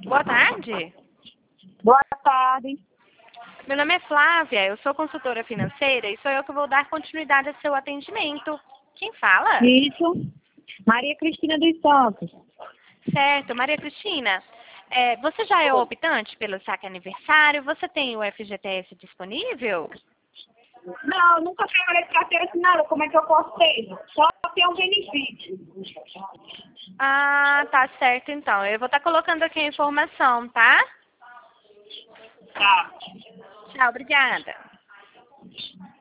Boa tarde. Boa tarde. Meu nome é Flávia, eu sou consultora financeira e sou eu que vou dar continuidade ao seu atendimento. Quem fala? Isso. Maria Cristina dos Santos. Certo, Maria Cristina. Você já é optante pelo saque aniversário? Você tem o FGTS disponível? Não, nunca trabalhei de carteira assinada. Como é que eu posso ter? Só ter um benefício. Ah, tá certo então. Eu vou estar colocando aqui a informação, tá? Tá. Tchau, obrigada.